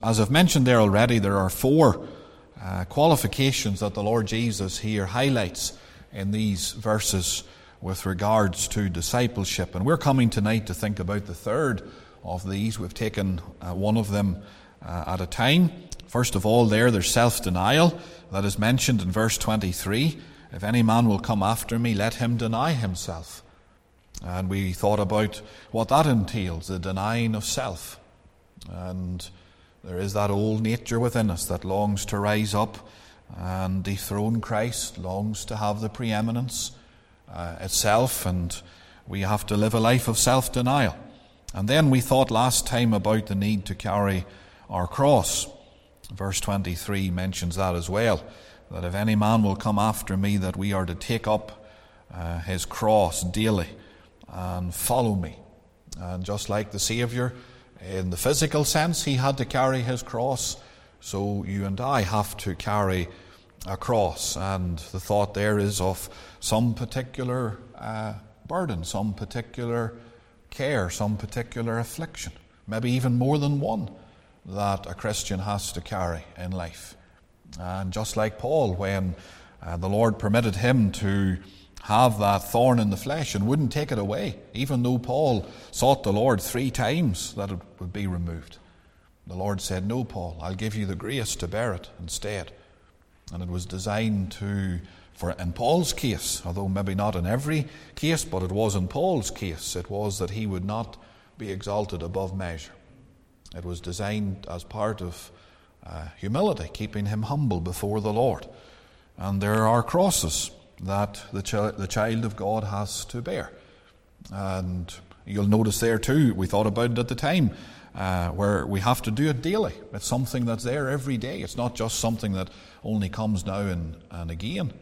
As I've mentioned there already, there are four qualifications that the Lord Jesus here highlights in these verses with regards to discipleship. And we're coming tonight to think about the third of these. We've taken one of them at a time. First of all, there's self-denial that is mentioned in verse 23. If any man will come after me, let him deny himself. And we thought about what that entails, the denying of self. And there is that old nature within us that longs to rise up and dethrone Christ, longs to have the preeminence itself, and we have to live a life of self-denial. And then we thought last time about the need to carry our cross. Verse 23 mentions that as well, that if any man will come after me, that we are to take up his cross daily and follow me. And just like the Saviour, in the physical sense, he had to carry his cross, so you and I have to carry a cross. And the thought there is of some particular burden, some particular care, some particular affliction, maybe even more than one that a Christian has to carry in life. And just like Paul, when the Lord permitted him to have that thorn in the flesh and wouldn't take it away, even though Paul sought the Lord 3 times that it would be removed. The Lord said, "No, Paul, I'll give you the grace to bear it instead." And it was designed in Paul's case, although maybe not in every case, but it was in Paul's case, it was that he would not be exalted above measure. It was designed as part of humility, keeping him humble before the Lord. And there are crosses that the child of God has to bear. And you'll notice there too, we thought about it at the time, where we have to do it daily. It's something that's there every day. It's not just something that only comes now and again,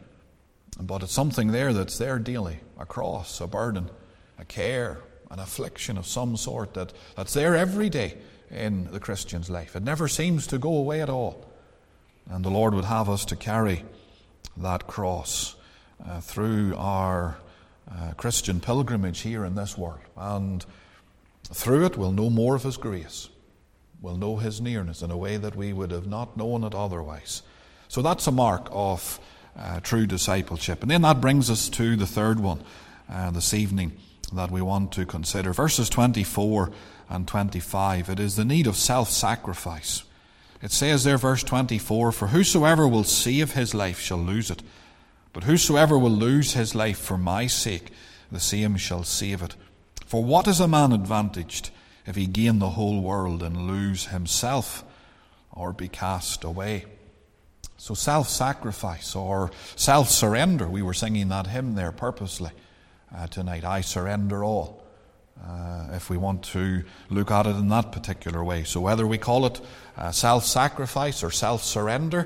but it's something there that's there daily. A cross, a burden, a care, an affliction of some sort that's there every day in the Christian's life. It never seems to go away at all. And the Lord would have us to carry that cross through our Christian pilgrimage here in this world. And through it we'll know more of his grace. We'll know his nearness in a way that we would have not known it otherwise. So that's a mark of true discipleship. And then that brings us to the third one this evening that we want to consider. Verses 24 and 25. It is the need of self-sacrifice. It says there, verse 24, "For whosoever will save his life shall lose it. But whosoever will lose his life for my sake, the same shall save it. For what is a man advantaged if he gain the whole world and lose himself or be cast away?" So self-sacrifice or self-surrender, we were singing that hymn there purposely tonight, "I surrender all," if we want to look at it in that particular way. So whether we call it self-sacrifice or self-surrender,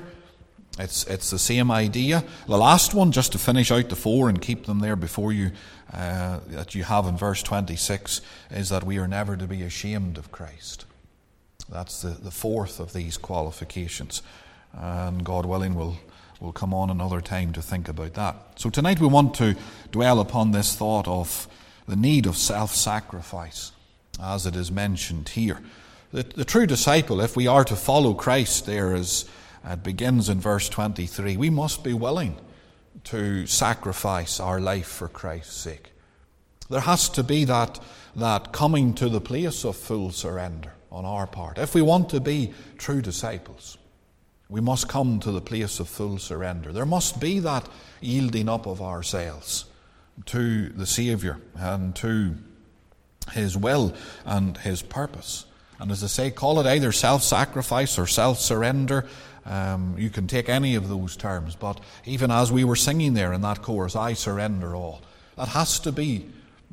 it's the same idea. The last one, just to finish out the 4 and keep them there before you, that you have in verse 26, is that we are never to be ashamed of Christ. That's the fourth of these qualifications. And God willing, we'll come on another time to think about that. So tonight we want to dwell upon this thought of the need of self-sacrifice, as it is mentioned here. The true disciple, if we are to follow Christ, it begins in verse 23. We must be willing to sacrifice our life for Christ's sake. There has to be that coming to the place of full surrender on our part. If we want to be true disciples, we must come to the place of full surrender. There must be that yielding up of ourselves to the Saviour and to his will and his purpose. And as I say, call it either self-sacrifice or self-surrender. You can take any of those terms, but even as we were singing there in that chorus, "I surrender all," that has to be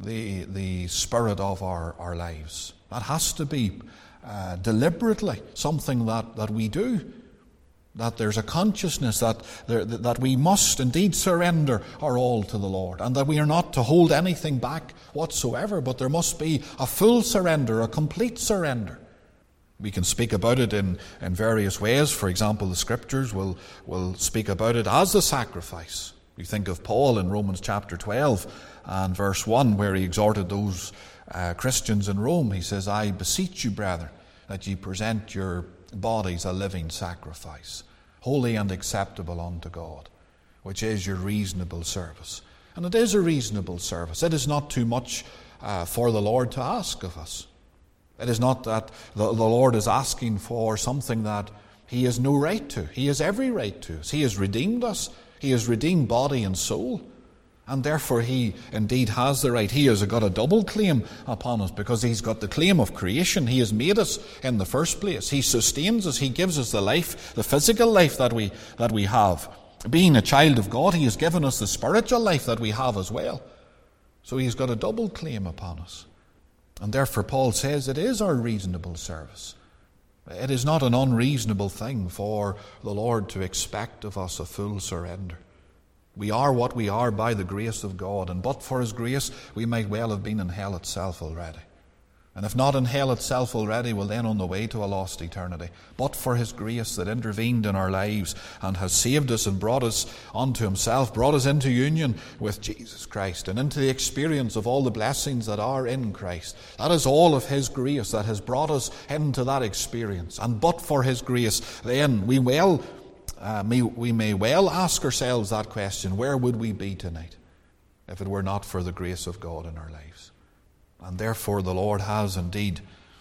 the spirit of our lives. That has to be deliberately something that we do. That there's a consciousness that we must indeed surrender our all to the Lord, and that we are not to hold anything back whatsoever, but there must be a full surrender, a complete surrender. We can speak about it in various ways. For example, the Scriptures will speak about it as the sacrifice. We think of Paul in Romans chapter 12 and verse 1, where he exhorted those Christians in Rome. He says, "I beseech you, brethren, that ye present your bodies a living sacrifice, holy and acceptable unto God, which is your reasonable service. And it is a reasonable service. It is not too much for the Lord to ask of us. It is not that the Lord is asking for something that He has no right to. He has every right to us. He has redeemed us. He has redeemed body and soul. And therefore He indeed has the right. He has got a double claim upon us because He's got the claim of creation. He has made us in the first place. He sustains us. He gives us the life, the physical life that we have. Being a child of God, He has given us the spiritual life that we have as well. So He's got a double claim upon us. And therefore Paul says it is our reasonable service. It is not an unreasonable thing for the Lord to expect of us a full surrender. We are what we are by the grace of God, and but for His grace we might well have been in hell itself already. And if not in hell itself already, well then on the way to a lost eternity. But for His grace that intervened in our lives and has saved us and brought us unto Himself, brought us into union with Jesus Christ and into the experience of all the blessings that are in Christ. That is all of His grace that has brought us into that experience. And but for His grace, then we may well ask ourselves that question: where would we be tonight if it were not for the grace of God in our lives? And therefore the Lord has indeed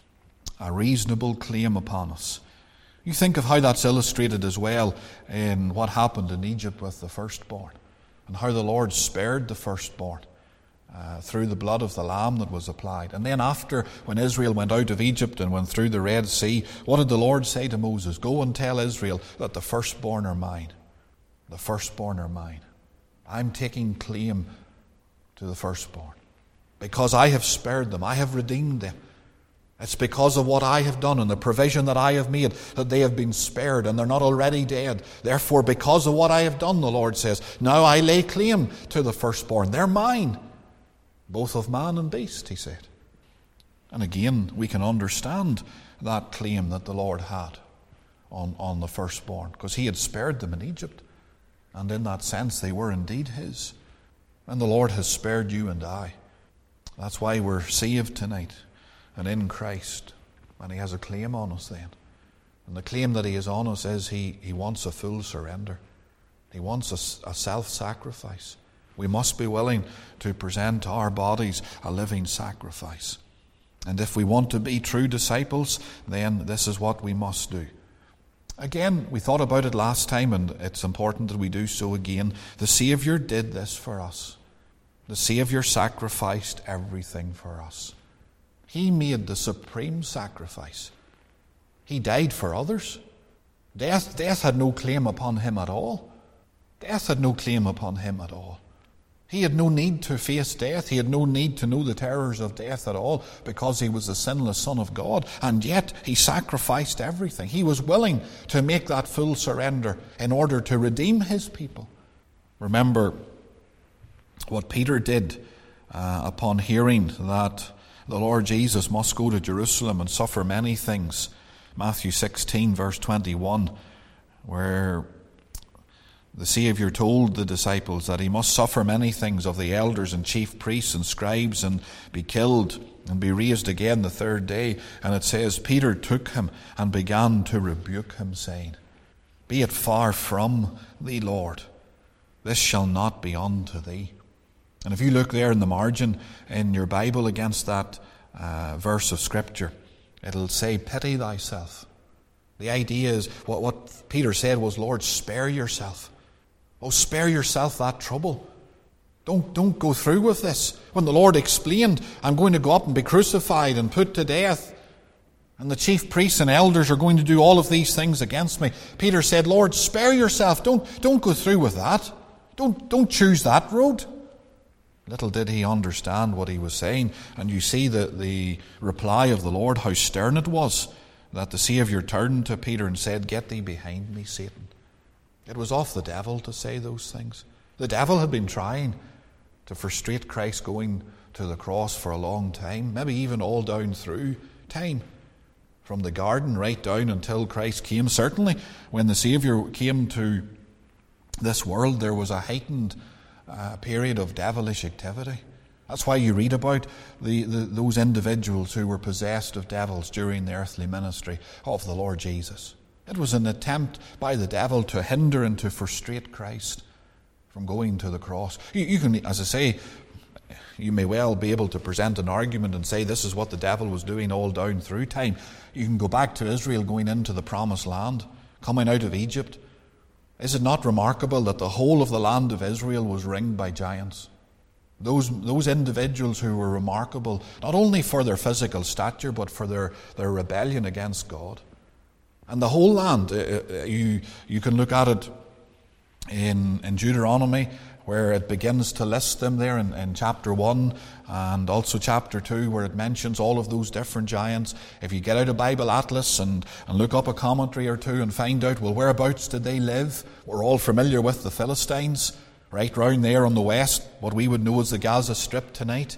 a reasonable claim upon us. You think of how that's illustrated as well in what happened in Egypt with the firstborn, and how the Lord spared the firstborn through the blood of the lamb that was applied. And then after, when Israel went out of Egypt and went through the Red Sea, what did the Lord say to Moses? Go and tell Israel that the firstborn are mine. The firstborn are mine. I'm taking claim to the firstborn. Because I have spared them, I have redeemed them. It's because of what I have done and the provision that I have made that they have been spared and they're not already dead. Therefore, because of what I have done, the Lord says, now I lay claim to the firstborn. They're mine, both of man and beast, He said. And again, we can understand that claim that the Lord had on the firstborn, because He had spared them in Egypt. And in that sense, they were indeed His. And the Lord has spared you and I. That's why we're saved tonight and in Christ. And He has a claim on us then. And the claim that He has on us is He wants a full surrender. He wants a self-sacrifice. We must be willing to present our bodies a living sacrifice. And if we want to be true disciples, then this is what we must do. Again, we thought about it last time, and it's important that we do so again. The Saviour did this for us. The Saviour sacrificed everything for us. He made the supreme sacrifice. He died for others. Death had no claim upon Him at all. Death had no claim upon Him at all. He had no need to face death. He had no need to know the terrors of death at all, because He was the sinless Son of God. And yet He sacrificed everything. He was willing to make that full surrender in order to redeem His people. Remember what Peter did upon hearing that the Lord Jesus must go to Jerusalem and suffer many things. Matthew 16 verse 21, where the Saviour told the disciples that He must suffer many things of the elders and chief priests and scribes and be killed and be raised again the third day. And it says, Peter took Him and began to rebuke Him, saying, Be it far from Thee, Lord, this shall not be unto Thee. And if you look there in the margin in your Bible against that verse of Scripture, it'll say, Pity thyself. The idea is, what Peter said was, Lord, spare yourself. Oh, spare yourself that trouble. Don't go through with this. When the Lord explained, I'm going to go up and be crucified and put to death, and the chief priests and elders are going to do all of these things against me, Peter said, Lord, spare yourself. Don't go through with that. Don't choose that road. Little did he understand what he was saying. And you see the reply of the Lord, how stern it was, that the Saviour turned to Peter and said, Get thee behind me, Satan. It was off the devil to say those things. The devil had been trying to frustrate Christ going to the cross for a long time, maybe even all down through time, from the garden right down until Christ came. Certainly, when the Saviour came to this world, there was a heightened period of devilish activity. That's why you read about those individuals who were possessed of devils during the earthly ministry of the Lord Jesus. It was an attempt by the devil to hinder and to frustrate Christ from going to the cross. You can, as I say, you may well be able to present an argument and say this is what the devil was doing all down through time. You can go back to Israel going into the promised land, coming out of Egypt. Is it not remarkable that the whole of the land of Israel was ringed by giants? Those individuals who were remarkable, not only for their physical stature, but for their rebellion against God. And the whole land, you can look at it in Deuteronomy, where it begins to list them there in chapter 1 and also chapter 2, where it mentions all of those different giants. If you get out a Bible atlas and look up a commentary or two and find out, well, whereabouts did they live? We're all familiar with the Philistines, right round there on the west, what we would know as the Gaza Strip tonight.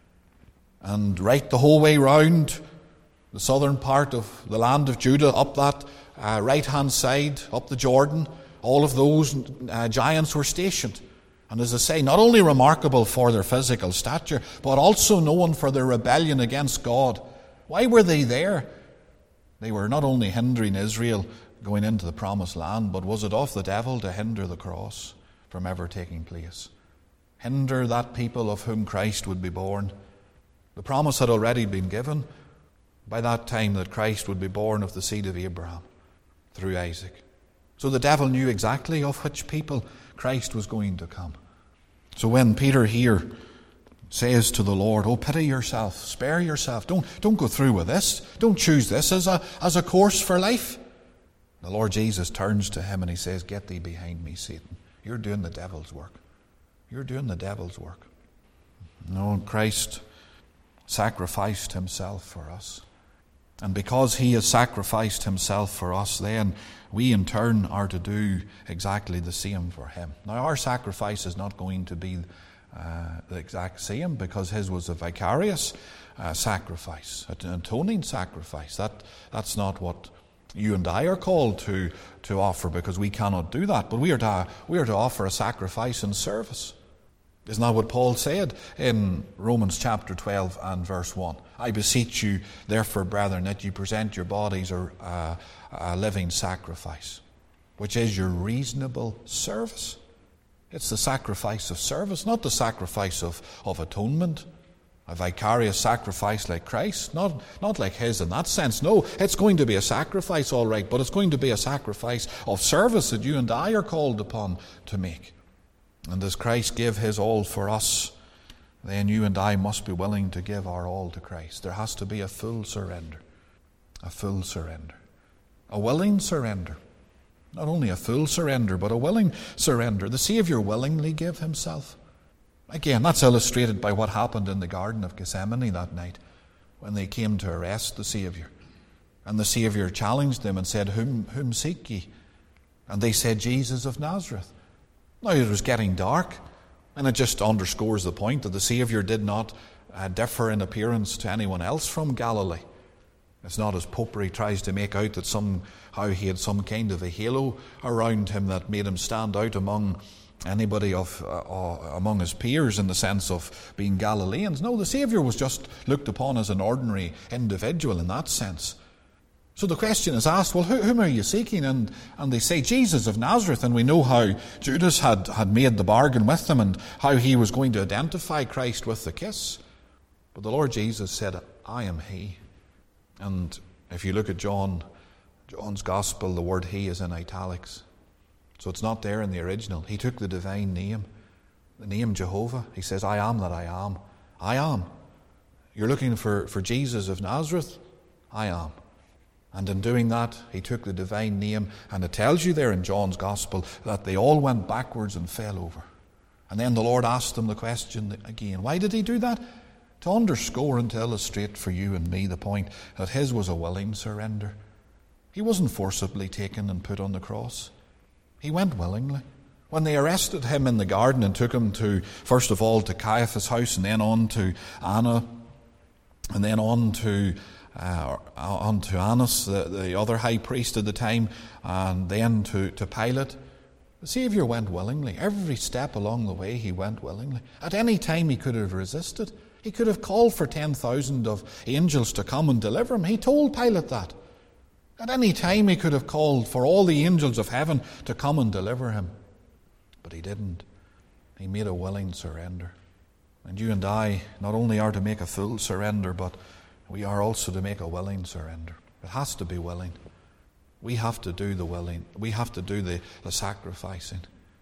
And right the whole way round the southern part of the land of Judah, up that right-hand side, up the Jordan, all of those giants were stationed. And as I say, not only remarkable for their physical stature, but also known for their rebellion against God. Why were they there? They were not only hindering Israel going into the promised land, but was it of the devil to hinder the cross from ever taking place? Hinder that people of whom Christ would be born. The promise had already been given by that time that Christ would be born of the seed of Abraham through Isaac. So the devil knew exactly of which people Christ was going to come. So when Peter here says to the Lord, "Oh, pity yourself, spare yourself, don't go through with this, don't choose this as a course for life," the Lord Jesus turns to him and he says, "Get thee behind me, Satan. You're doing the devil's work. You're doing the devil's work." No, Christ sacrificed himself for us. And because he has sacrificed himself for us, then we in turn are to do exactly the same for him. Now, our sacrifice is not going to be the exact same, because his was a vicarious sacrifice, an atoning sacrifice. That's not what you and I are called to offer, because we cannot do that. But we are to offer a sacrifice in service. Isn't that what Paul said in Romans chapter 12 and verse 1? "I beseech you, therefore, brethren, that you present your bodies a living sacrifice, which is your reasonable service." It's the sacrifice of service, not the sacrifice of atonement, a vicarious sacrifice like Christ, not like his in that sense. No, it's going to be a sacrifice, all right, but it's going to be a sacrifice of service that you and I are called upon to make. And as Christ gave his all for us, then you and I must be willing to give our all to Christ. There has to be a full surrender. A full surrender. A willing surrender. Not only a full surrender, but a willing surrender. The Savior willingly gave himself. Again, that's illustrated by what happened in the Garden of Gethsemane that night when they came to arrest the Savior. And the Savior challenged them and said, Whom seek ye? And they said, Jesus of Nazareth. Now it was getting dark, and it just underscores the point that the Savior did not differ in appearance to anyone else from Galilee. It's not as Popery tries to make out that somehow he had some kind of a halo around him that made him stand out among anybody among his peers in the sense of being Galileans. No, the Savior was just looked upon as an ordinary individual in that sense. So the question is asked, well, whom are you seeking? And they say, Jesus of Nazareth. And we know how Judas had made the bargain with them and how he was going to identify Christ with the kiss. But the Lord Jesus said, I am he. And if you look at John's Gospel, the word he is in italics. So it's not there in the original. He took the divine name, the name Jehovah. He says, I am that I am. I am. You're looking for Jesus of Nazareth? I am. And in doing that, he took the divine name, and it tells you there in John's Gospel that they all went backwards and fell over. And then the Lord asked them the question again. Why did he do that? To underscore and to illustrate for you and me the point that his was a willing surrender. He wasn't forcibly taken and put on the cross. He went willingly. When they arrested him in the garden and took him to, first of all, to Caiaphas' house, and then on to Anna, and then on to Annas, the other high priest at the time, and then to Pilate, The Saviour went willingly. Every step along the way he went willingly. At any time he could have resisted. He could have called for 10,000 of angels to come and deliver him. He told Pilate that. At any time he could have called for all the angels of heaven to come and deliver him. But he didn't. He made a willing surrender. And you and I not only are to make a full surrender, but we are also to make a willing surrender. It has to be willing. We have to do the willing. We have to do the sacrificing.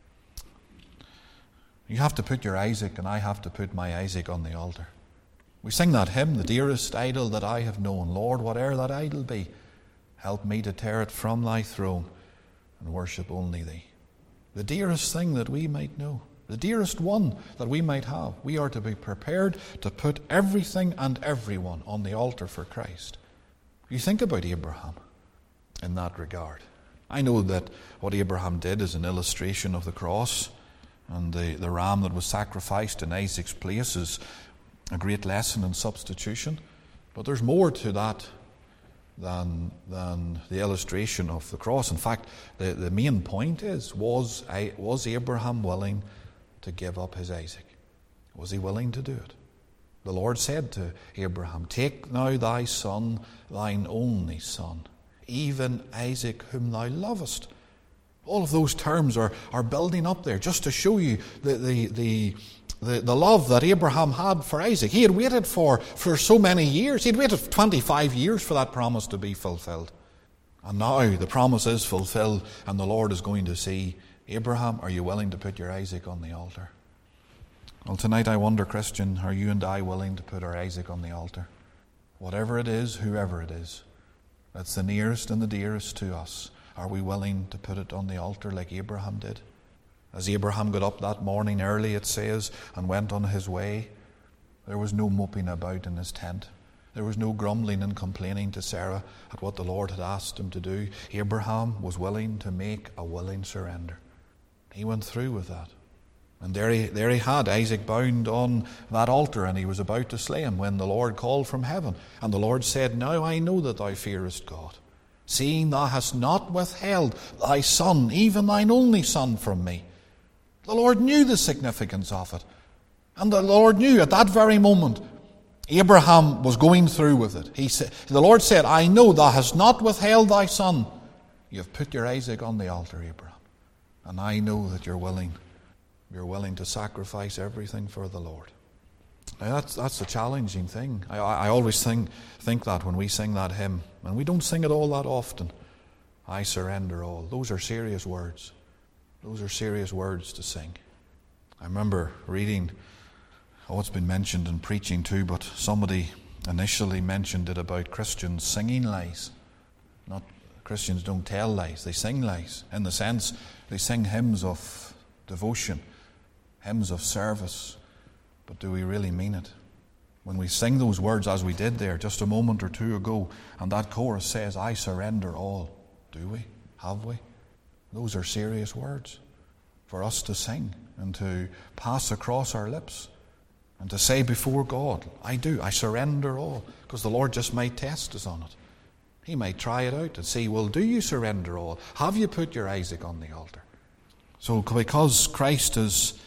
You have to put your Isaac, and I have to put my Isaac on the altar. We sing that hymn, the dearest idol that I have known. Lord, whate'er that idol be, help me to tear it from thy throne and worship only thee. The dearest thing that we might know, the dearest one that we might have. We are to be prepared to put everything and everyone on the altar for Christ. You think about Abraham in that regard. I know that what Abraham did is an illustration of the cross, and the ram that was sacrificed in Isaac's place is a great lesson in substitution. But there's more to that than the illustration of the cross. In fact, the main point is, was Abraham willing to give up his Isaac? Was he willing to do it? The Lord said to Abraham, take now thy son, thine only son, even Isaac whom thou lovest. All of those terms are building up there just to show you the love that Abraham had for Isaac. He had waited for so many years. He had waited 25 years for that promise to be fulfilled. And now the promise is fulfilled, and the Lord is going to say, Abraham, are you willing to put your Isaac on the altar? Well, tonight I wonder, Christian, are you and I willing to put our Isaac on the altar? Whatever it is, whoever it is, that's the nearest and the dearest to us. Are we willing to put it on the altar like Abraham did? As Abraham got up that morning early, it says, and went on his way, there was no moping about in his tent. There was no grumbling and complaining to Sarah at what the Lord had asked him to do. Abraham was willing to make a willing surrender. He went through with that. And there he had Isaac bound on that altar, and he was about to slay him when the Lord called from heaven. And the Lord said, now I know that thou fearest God, seeing thou hast not withheld thy son, even thine only son, from me. The Lord knew the significance of it. And the Lord knew at that very moment Abraham was going through with it. The Lord said, I know thou hast not withheld thy son. You have put your Isaac on the altar, Abraham. And I know that you're willing. You're willing to sacrifice everything for the Lord. Now that's a challenging thing. I always think that when we sing that hymn, and we don't sing it all that often. I surrender all. Those are serious words. Those are serious words to sing. I remember reading, it's been mentioned in preaching too, but somebody initially mentioned it about Christians singing lies. Not Christians don't tell lies, they sing lies. In the sense, they sing hymns of devotion, hymns of service. But do we really mean it? When we sing those words as we did there just a moment or two ago, and that chorus says, I surrender all. Do we? Have we? Those are serious words for us to sing and to pass across our lips and to say before God, I do, I surrender all. Because the Lord just might test us on it. He might try it out and see, well, do you surrender all? Have you put your Isaac on the altar? So because Christ has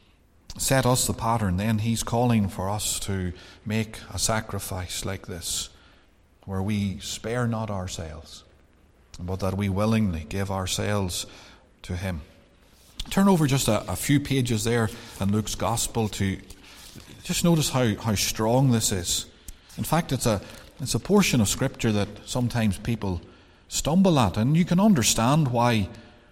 set us the pattern, then he's calling for us to make a sacrifice like this, where we spare not ourselves, but that we willingly give ourselves to him. Turn over just a few pages there in Luke's Gospel to just notice how strong this is. In fact, it's a portion of Scripture that sometimes people stumble at, and you can understand why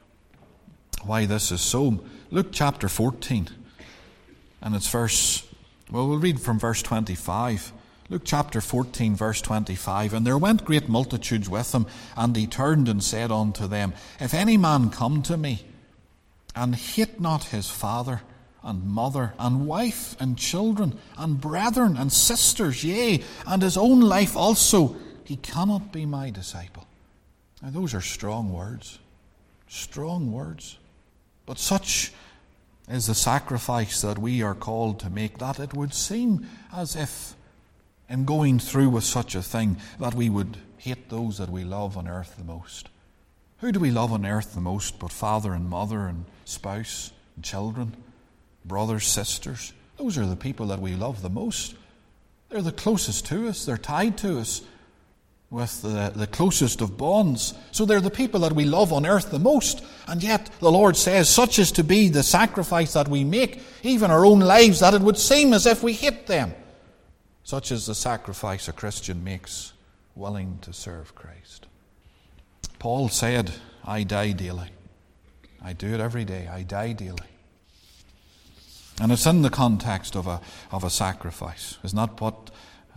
this is so. Luke chapter 14, and it's we'll read from verse 25. Luke chapter 14, verse 25. And there went great multitudes with him, and he turned and said unto them, If any man come to me, and hate not his father, and mother, and wife, and children, and brethren, and sisters, yea, and his own life also, he cannot be my disciple. Now those are strong words. Strong words. But such is the sacrifice that we are called to make, that it would seem as if in going through with such a thing that we would hate those that we love on earth the most. Who do we love on earth the most but father and mother and spouse and children, brothers, sisters? Those are the people that we love the most. They're the closest to us. They're tied to us with the closest of bonds. So they're the people that we love on earth the most. And yet the Lord says, such is to be the sacrifice that we make, even our own lives, that it would seem as if we hate them. Such is the sacrifice a Christian makes, willing to serve Christ. Paul said, I die daily. I do it every day. I die daily. And it's in the context of a sacrifice. It's not what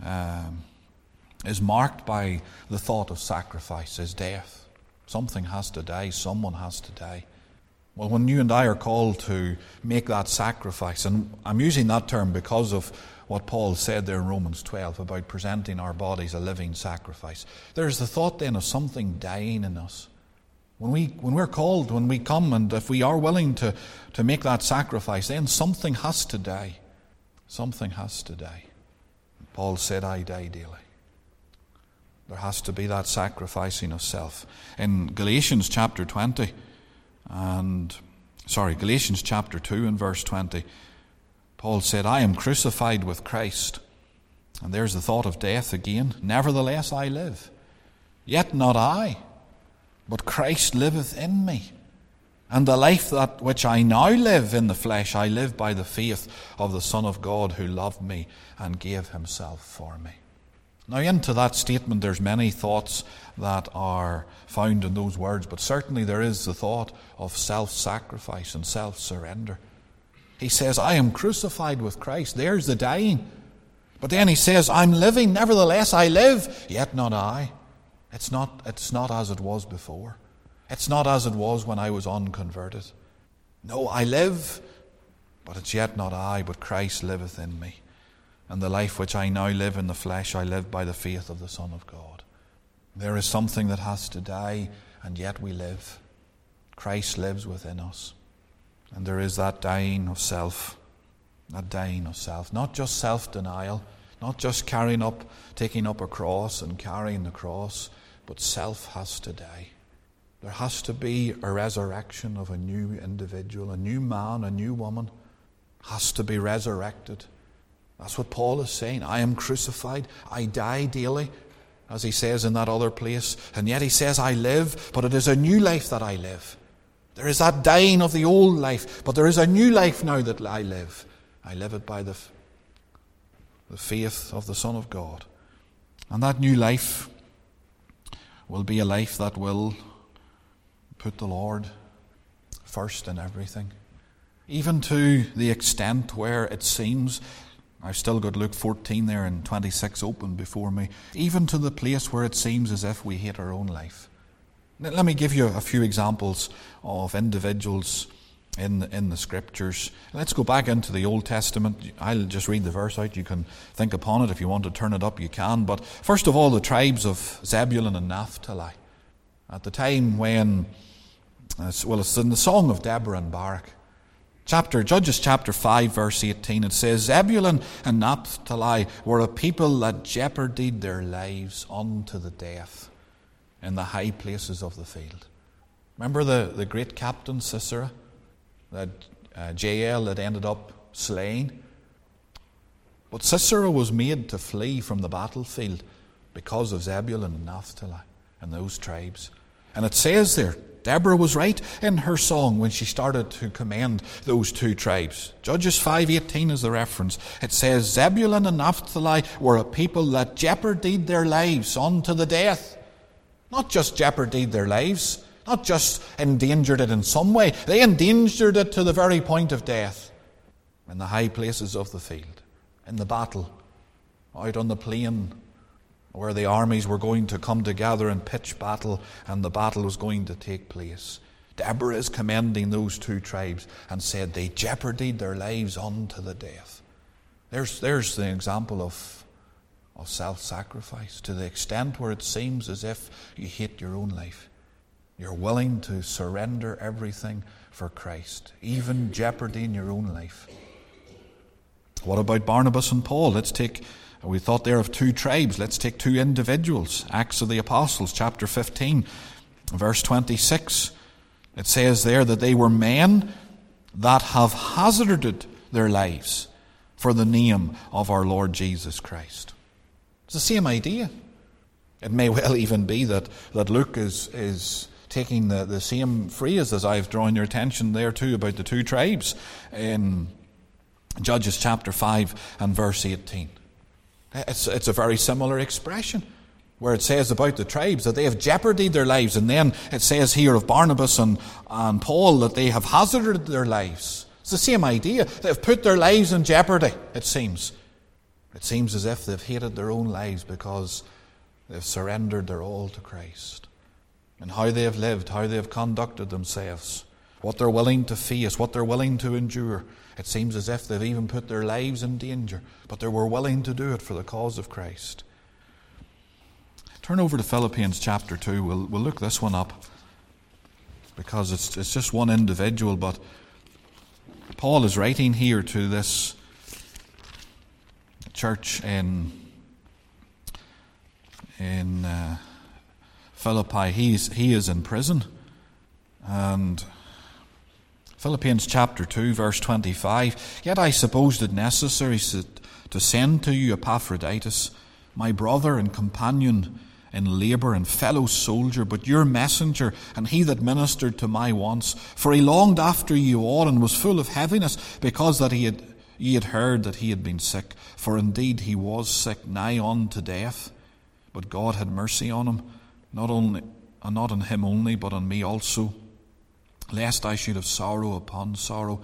is marked by the thought of sacrifice is death. Something has to die. Someone has to die. Well, when you and I are called to make that sacrifice, and I'm using that term because of what Paul said there in Romans 12 about presenting our bodies a living sacrifice. There's the thought then of something dying in us. When we're called, when we come, and if we are willing to make that sacrifice, then something has to die. Something has to die. Paul said, I die daily. There has to be that sacrificing of self. In Galatians chapter 2 and verse 20, Paul said, I am crucified with Christ. And there's the thought of death again. Nevertheless I live. Yet not I, but Christ liveth in me. And the life that which I now live in the flesh, I live by the faith of the Son of God who loved me and gave himself for me. Now into that statement there's many thoughts that are found in those words, but certainly there is the thought of self-sacrifice and self-surrender. He says, I am crucified with Christ. There's the dying. But then he says, I'm living, nevertheless I live, yet not I. It's not as it was before. It's not as it was when I was unconverted. No, I live, but it's yet not I, but Christ liveth in me. And the life which I now live in the flesh, I live by the faith of the Son of God. There is something that has to die, and yet we live. Christ lives within us. And there is that dying of self. That dying of self. Not just self-denial, not just taking up a cross and carrying the cross, but self has to die. There has to be a resurrection of a new individual, a new man, a new woman has to be resurrected. That's what Paul is saying. I am crucified. I die daily, as he says in that other place. And yet he says, I live, but it is a new life that I live. There is that dying of the old life, but there is a new life now that I live. I live it by the faith of the Son of God. And that new life will be a life that will put the Lord first in everything. Even to the extent where it seems, I've still got Luke 14 there and 26 open before me, even to the place where it seems as if we hate our own life. Let me give you a few examples of individuals in the Scriptures. Let's go back into the Old Testament. I'll just read the verse out. You can think upon it. If you want to turn it up, you can. But first of all, the tribes of Zebulun and Naphtali. At the time when, it's in the Song of Deborah and Barak. Judges chapter 5, verse 18, it says, Zebulun and Naphtali were a people that jeoparded their lives unto the death in the high places of the field. Remember the great captain Sisera that Jael had ended up slaying? But Sisera was made to flee from the battlefield because of Zebulun and Naphtali and those tribes. And it says there, Deborah was right in her song when she started to commend those two tribes. Judges 5:18 is the reference. It says, Zebulun and Naphtali were a people that jeoparded their lives unto the death. Not just jeoparded their lives, not just endangered it in some way. They endangered it to the very point of death. In the high places of the field, in the battle, out on the plain, where the armies were going to come together and pitch battle, and the battle was going to take place. Deborah is commending those two tribes and said they jeoparded their lives unto the death. There's the example of self-sacrifice, to the extent where it seems as if you hate your own life. You're willing to surrender everything for Christ, even jeoparding your own life. What about Barnabas and Paul? We thought there of two tribes. Let's take two individuals. Acts of the Apostles, chapter 15. Verse 26, it says there that they were men that have hazarded their lives for the name of our Lord Jesus Christ. It's the same idea. It may well even be that Luke is taking the same phrase as I've drawn your attention there too about the two tribes in Judges chapter 5 and verse 18. It's a very similar expression where it says about the tribes that they have jeoparded their lives, and then it says here of Barnabas and Paul that they have hazarded their lives. It's the same idea. They've put their lives in jeopardy, it seems. It seems as if they've hated their own lives because they've surrendered their all to Christ. And how they have lived, how they have conducted themselves, what they're willing to face, what they're willing to endure. It seems as if they've even put their lives in danger, but they were willing to do it for the cause of Christ. Turn over to Philippians chapter 2. We'll look this one up because it's just one individual, but Paul is writing here to this church in Philippi. He is in prison, and Philippians chapter 2 verse 25, yet I supposed it necessary to send to you Epaphroditus, my brother and companion in labour and fellow soldier, but your messenger, and he that ministered to my wants. For he longed after you all, and was full of heaviness, because that ye had heard that he had been sick. For indeed he was sick, nigh unto death. But God had mercy on him, not on him only, but on me also, lest I should have sorrow upon sorrow.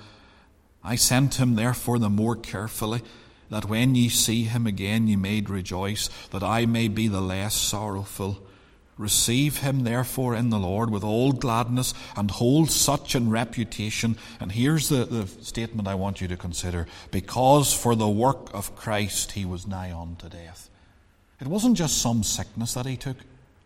I sent him therefore the more carefully, that when ye see him again ye may rejoice, that I may be the less sorrowful. Receive him therefore in the Lord with all gladness, and hold such in reputation. And here's the statement I want you to consider. Because for the work of Christ he was nigh unto death. It wasn't just some sickness that he took.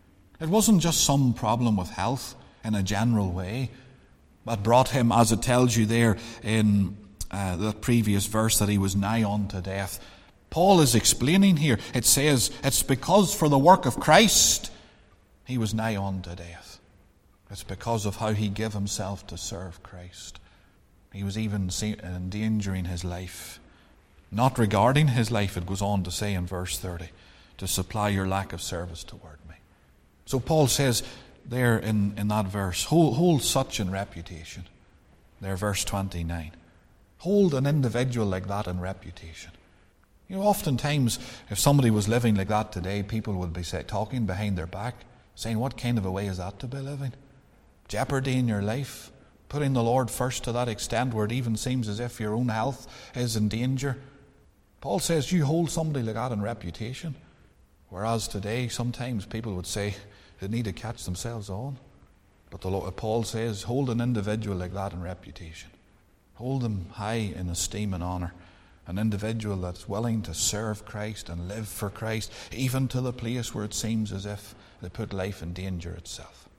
It wasn't just some problem with health in a general way that brought him, as it tells you there in the previous verse, that he was nigh unto death. Paul is explaining here. It says it's because for the work of Christ he was nigh unto death. It's because of how he gave himself to serve Christ. He was even endangering his life. Not regarding his life, it goes on to say in verse 30, to supply your lack of service toward me. So Paul says there in that verse, hold such in reputation. There, verse 29. Hold an individual like that in reputation. You know, oftentimes, if somebody was living like that today, people would be talking behind their back, saying, what kind of a way is that to be living? Jeopardying your life, putting the Lord first to that extent where it even seems as if your own health is in danger. Paul says you hold somebody like that in reputation. Whereas today, sometimes people would say they need to catch themselves on. But Paul says, hold an individual like that in reputation. Hold them high in esteem and honour. An individual that's willing to serve Christ and live for Christ, even to the place where it seems as if they put life in danger itself.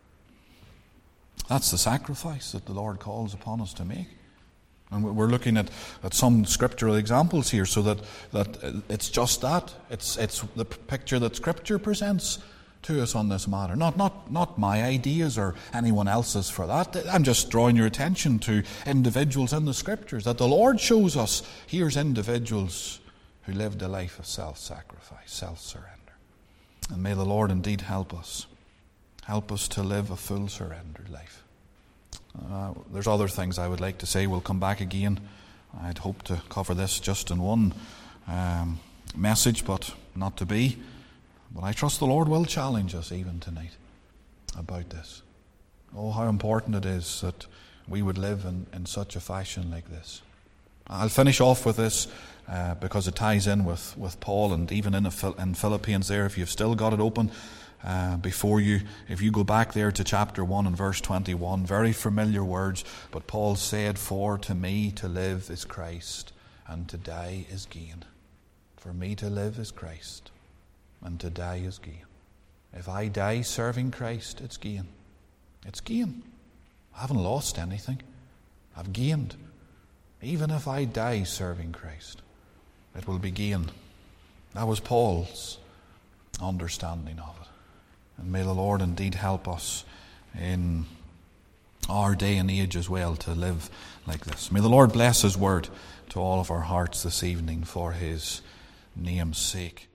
That's the sacrifice that the Lord calls upon us to make. And we're looking at some scriptural examples here so that it's just that. It's the picture that Scripture presents to us on this matter. Not my ideas or anyone else's for that. I'm just drawing your attention to individuals in the Scriptures that the Lord shows us. Here's individuals who lived a life of self-sacrifice, self-surrender. And may the Lord indeed help us. Help us to live a full surrendered life. There's other things I would like to say. We'll come back again. I'd hope to cover this just in one message, but not to be. But I trust the Lord will challenge us even tonight about this. Oh, how important it is that we would live in such a fashion like this. I'll finish off with this because it ties in with Paul, and even in Philippians there, if you've still got it open before you, if you go back there to chapter 1 and verse 21, very familiar words, but Paul said, for to me to live is Christ, and to die is gain. For me to live is Christ, and to die is gain. If I die serving Christ, it's gain. It's gain. I haven't lost anything. I've gained. Even if I die serving Christ, it will be gain. That was Paul's understanding of it. And may the Lord indeed help us in our day and age as well to live like this. May the Lord bless His word to all of our hearts this evening for His name's sake.